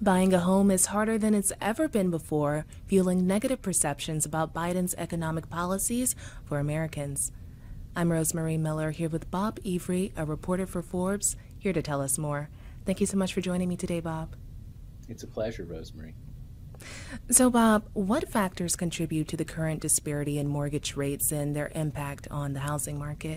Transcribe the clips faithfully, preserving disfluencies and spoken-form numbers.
Buying a home is harder than it's ever been before, fueling negative perceptions about Biden's economic policies for Americans. I'm Rosemary Miller here with Bob Avery, a reporter for Forbes, here to tell us more. Thank you so much for joining me today, Bob. It's a pleasure, Rosemary. So, Bob, what factors contribute to the current disparity in mortgage rates and their impact on the housing market?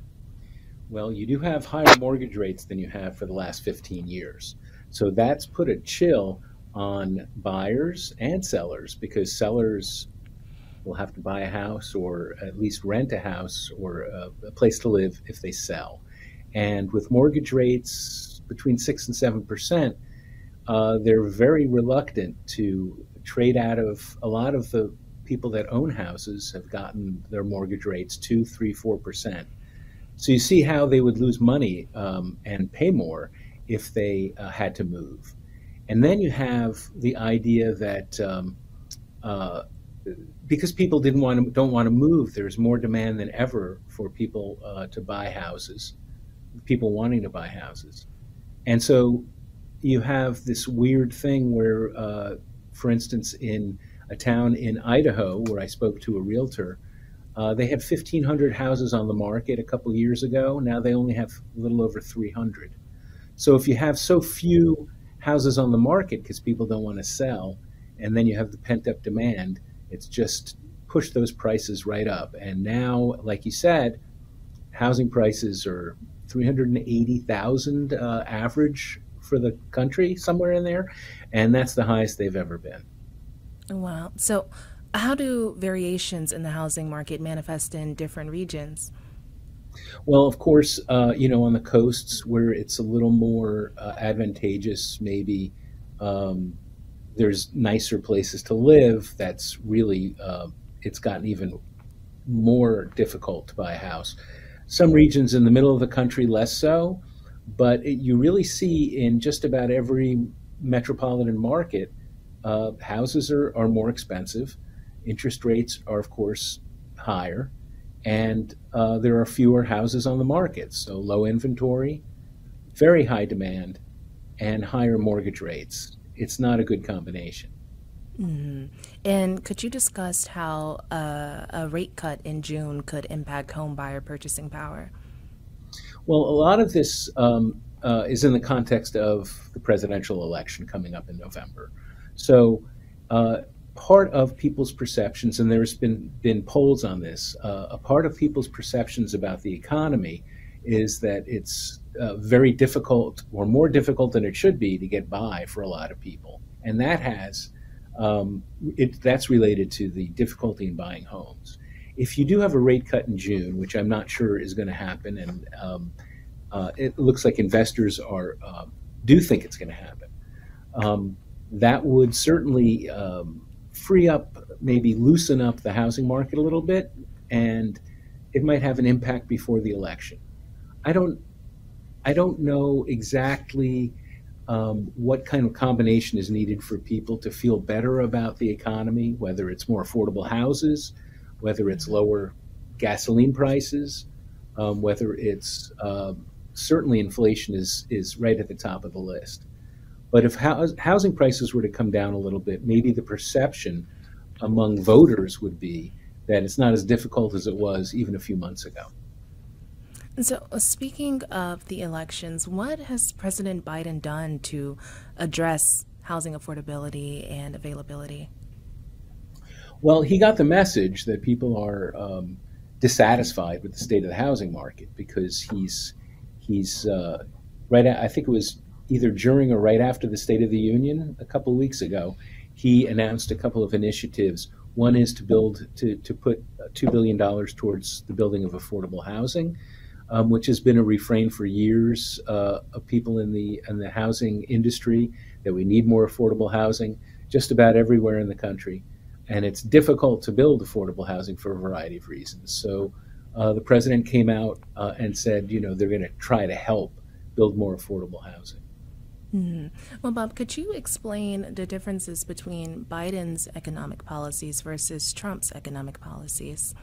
Well, you do have higher mortgage rates than you have for the last fifteen years. So that's put a chill on buyers and sellers because sellers will have to buy a house or at least rent a house or a, a place to live if they sell. And with mortgage rates between six and seven percent, uh, they're very reluctant to trade out of a lot of the people that own houses have gotten their mortgage rates two, three, four percent. So you see how they would lose money um, and pay more if they uh, had to move. And then you have the idea that um, uh, because people didn't want to, don't want to move, there's more demand than ever for people uh, to buy houses, people wanting to buy houses. And so you have this weird thing where, uh, for instance, in a town in Idaho where I spoke to a realtor, Uh, they had fifteen hundred houses on the market a couple years ago. Now they only have a little over three hundred. So if you have so few houses on the market because people don't want to sell, and then you have the pent up demand, it's just pushed those prices right up. And now, like you said, housing prices are three hundred eighty thousand uh, average for the country, somewhere in there, and that's the highest they've ever been. Wow. So, how do variations in the housing market manifest in different regions? Well, of course, uh, you know, on the coasts where it's a little more uh, advantageous, maybe um, there's nicer places to live. That's really, uh, it's gotten even more difficult to buy a house. Some regions in the middle of the country, less so, but it, you really see in just about every metropolitan market, uh, houses are, are more expensive. Interest rates are, of course, higher, and uh, there are fewer houses on the market. So low inventory, very high demand, and higher mortgage rates. It's not a good combination. Mhm. And could you discuss how uh, a rate cut in June could impact home buyer purchasing power? Well, a lot of this um, uh, is in the context of the presidential election coming up in November. So uh, part of people's perceptions, and there's been been polls on this, uh, a part of people's perceptions about the economy is that it's uh, very difficult or more difficult than it should be to get by for a lot of people. And that has, um, it, that's related to the difficulty in buying homes. If you do have a rate cut in June, which I'm not sure is going to happen, and um, uh, it looks like investors are uh, do think it's going to happen, um, that would certainly um, free up, maybe loosen up the housing market a little bit, and it might have an impact before the election. I don't, I don't know exactly um, what kind of combination is needed for people to feel better about the economy, whether it's more affordable houses, whether it's lower gasoline prices, um, whether it's um, certainly inflation is is right at the top of the list. But if house, housing prices were to come down a little bit, maybe the perception among voters would be that it's not as difficult as it was even a few months ago. And so, uh, speaking of the elections, what has President Biden done to address housing affordability and availability? Well, he got the message that people are um, dissatisfied with the state of the housing market because he's he's uh, right. At, I think it was either during or right after the State of the Union a couple of weeks ago. He announced a couple of initiatives. One is to build to to put two billion dollars towards the building of affordable housing, um, which has been a refrain for years uh, of people in the in the housing industry that we need more affordable housing just about everywhere in the country. And it's difficult to build affordable housing for a variety of reasons. So uh, the president came out uh, and said, you know, they're going to try to help build more affordable housing. Mhm. Well, Bob, could you explain the differences between Biden's economic policies versus Trump's economic policies?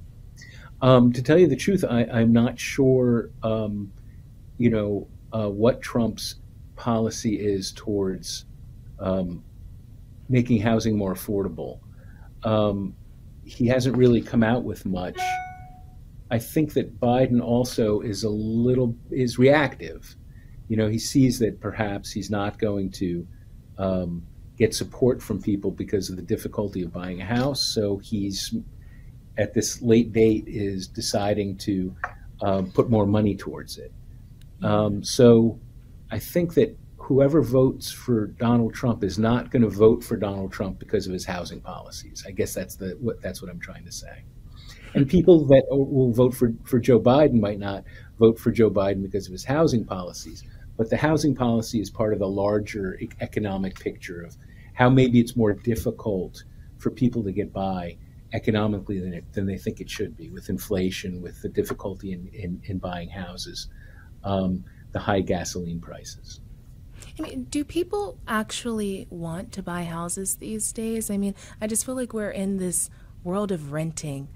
Um, to tell you the truth, I, I'm not sure, um, you know, uh, what Trump's policy is towards um, making housing more affordable. Um, he hasn't really come out with much. I think that Biden also is a little is reactive. You know, he sees that perhaps he's not going to um, get support from people because of the difficulty of buying a house. So he's at this late date is deciding to um, put more money towards it. Um, so I think that whoever votes for Donald Trump is not going to vote for Donald Trump because of his housing policies. I guess that's the what that's what I'm trying to say. And people that will vote for, for Joe Biden might not vote for Joe Biden because of his housing policies. But the housing policy is part of the larger e- economic picture of how maybe it's more difficult for people to get by economically than, it, than they think it should be, with inflation, with the difficulty in, in, in buying houses, um, the high gasoline prices. I mean, do people actually want to buy houses these days? I mean, I just feel like we're in this world of renting.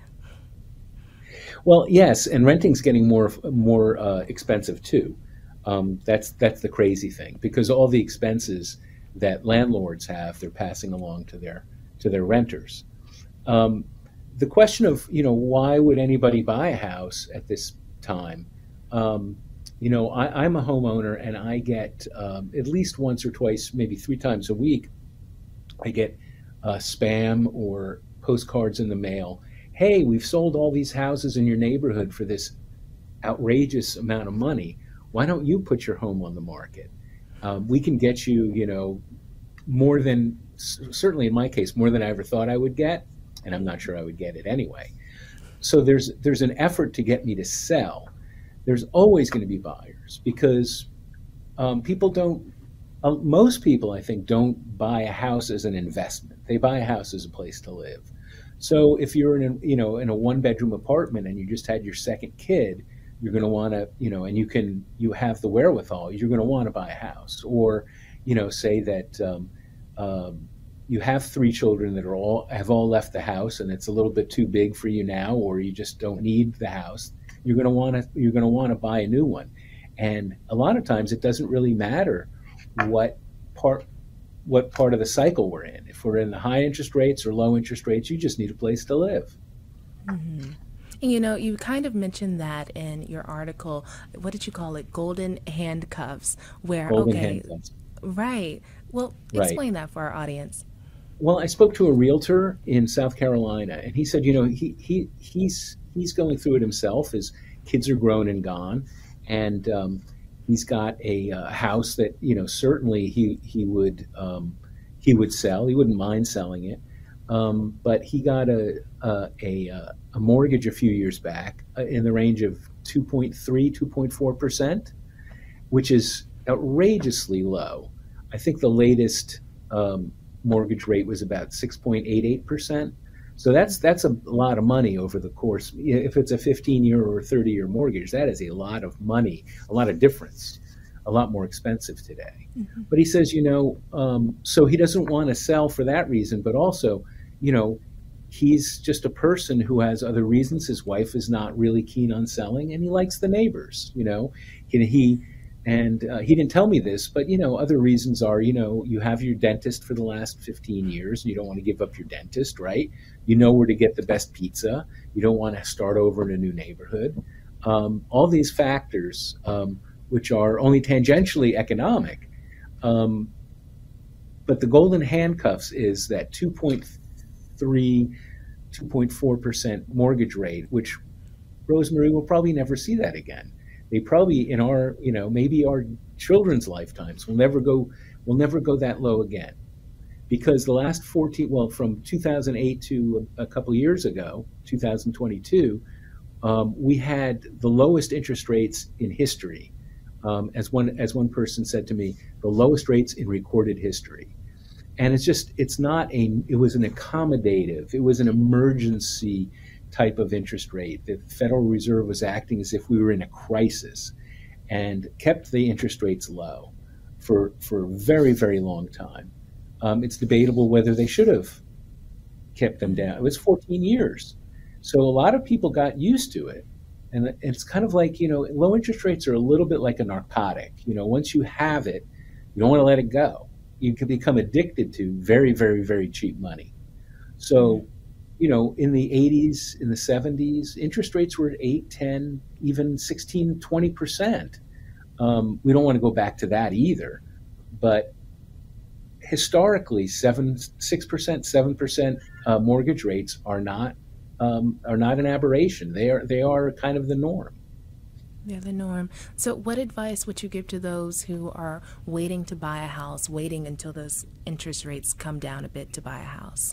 Well, yes, and renting's getting more more uh, expensive too. Um, that's that's the crazy thing, because all the expenses that landlords have, they're passing along to their to their renters. Um, the question of, you know, why would anybody buy a house at this time? Um, you know, I, I'm a homeowner, and I get um, at least once or twice, maybe three times a week, I get uh, spam or postcards in the mail. Hey, we've sold all these houses in your neighborhood for this outrageous amount of money. Why don't you put your home on the market? Um, we can get you, you know, more than, certainly in my case, more than I ever thought I would get, and I'm not sure I would get it anyway. So there's there's an effort to get me to sell. There's always going to be buyers, because um, people don't, uh, most people, I think, don't buy a house as an investment. They buy a house as a place to live. So if you're in a, you know, in a one bedroom apartment and you just had your second kid, you're going to want to, you know, and you can, you have the wherewithal, you're going to want to buy a house. Or, you know, say that um, um, you have three children that are all, have all left the house, and it's a little bit too big for you now, or you just don't need the house. You're going to want to, you're going to want to buy a new one. And a lot of times it doesn't really matter what part, what part of the cycle we're in. If we're in the high interest rates or low interest rates, you just need a place to live. Mm-hmm. And you know, you kind of mentioned that in your article. What did you call it? Golden handcuffs. Where, Golden okay, handcuffs. right. Well, Right. explain that for our audience. Well, I spoke to a realtor in South Carolina, and he said, you know, he he he's he's going through it himself. His kids are grown and gone, and um, he's got a uh, house that, you know, certainly he he would um, he would sell. He wouldn't mind selling it, um, but he got a a, a a mortgage a few years back uh, in the range of two point three, two point four percent, which is outrageously low. I think the latest um, mortgage rate was about six point eight eight percent. So that's that's a lot of money over the course. If it's a fifteen year or thirty year mortgage, that is a lot of money, a lot of difference, a lot more expensive today. Mm-hmm. But he says, you know, um, so he doesn't want to sell for that reason, but also, you know, he's just a person who has other reasons. His wife is not really keen on selling, and he likes the neighbors, you know. He, he and uh, he didn't tell me this, but, you know, other reasons are, you know, you have your dentist for the last fifteen years, and you don't want to give up your dentist, right? You know where to get the best pizza. You don't want to start over in a new neighborhood. Um, all these factors, um, which are only tangentially economic. Um, but the golden handcuffs is that two point three, two point four percent mortgage rate, which Rosemary will probably never see that again. They probably, in our, you know, maybe our children's lifetimes, will never go, will never go that low again. Because the last fourteen, well, from two thousand eight to a, a couple years ago, two thousand twenty-two, um, we had the lowest interest rates in history. Um, as one as one person said to me, the lowest rates in recorded history. And it's just, it's not a, it was an accommodative, it was an emergency type of interest rate. The Federal Reserve was acting as if we were in a crisis, and kept the interest rates low for, for a very, very long time. Um, it's debatable whether they should have kept them down. It was fourteen years. So a lot of people got used to it. And it's kind of like, you know, low interest rates are a little bit like a narcotic. You know, once you have it, you don't want to let it go. you can become addicted to very, very, very cheap money. So, you know, in the eighties, in the seventies, interest rates were at eight, ten, even sixteen, twenty percent. Um, we don't want to go back to that either. But historically, seven, six percent, seven percent uh, mortgage rates are not um, are not an aberration. They are they are kind of the norm. Yeah, the norm. So, what advice would you give to those who are waiting to buy a house, waiting until those interest rates come down a bit to buy a house?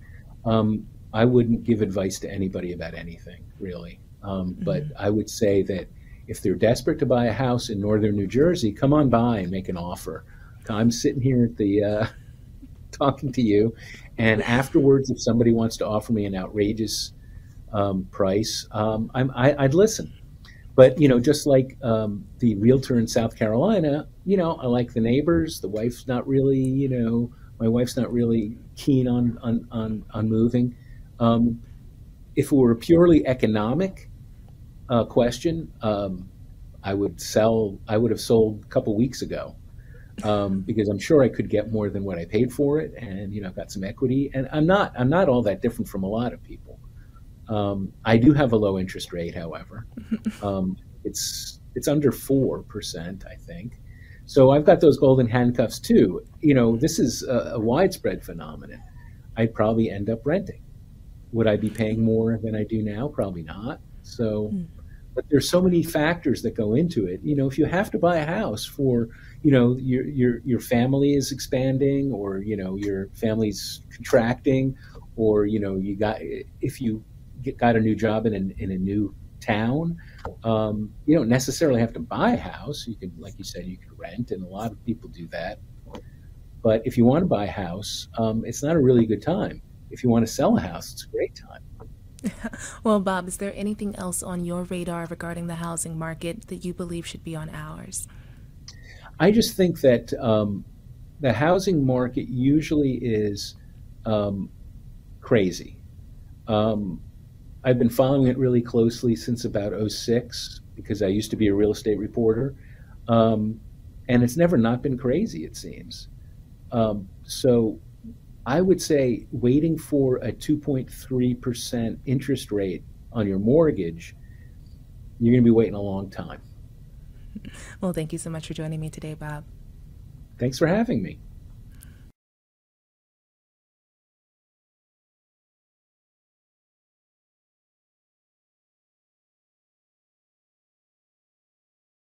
Um, I wouldn't give advice to anybody about anything, really. Um, but Mm-hmm. I would say that if they're desperate to buy a house in northern New Jersey, come on by and make an offer. I'm sitting here at the uh, talking to you, and afterwards, if somebody wants to offer me an outrageous um, price, um, I'm, I, I'd listen. But you know, just like um, the realtor in South Carolina, you know, I like the neighbors. The wife's not really, you know, my wife's not really keen on on on, on moving. Um, if it were a purely economic uh, question, um, I would sell. I would have sold a couple weeks ago um, because I'm sure I could get more than what I paid for it, and you know, I've got some equity, and I'm not. I'm not all that different from a lot of people. Um, I do have a low interest rate, however. Um, it's it's under four percent, I think. So I've got those golden handcuffs too. You know, this is a, a widespread phenomenon. I'd probably end up renting. Would I be paying more than I do now? Probably not. So, but there's so many factors that go into it. You know, if you have to buy a house for, you know, your your your family is expanding, or you know, your family's contracting, or you know, you got if you get, got a new job in a, in a new town, um, you don't necessarily have to buy a house. You could, like you said, you could rent, and a lot of people do that. But if you want to buy a house, um, it's not a really good time. If you want to sell a house, it's a great time. Well, Bob, is there anything else on your radar regarding the housing market that you believe should be on ours? I just think that um, the housing market usually is um, crazy. Um, I've been following it really closely since about oh six because I used to be a real estate reporter. Um, and it's never not been crazy, it seems. Um, so I would say waiting for a two point three percent interest rate on your mortgage, you're going to be waiting a long time. Well, thank you so much for joining me today, Bob. Thanks for having me.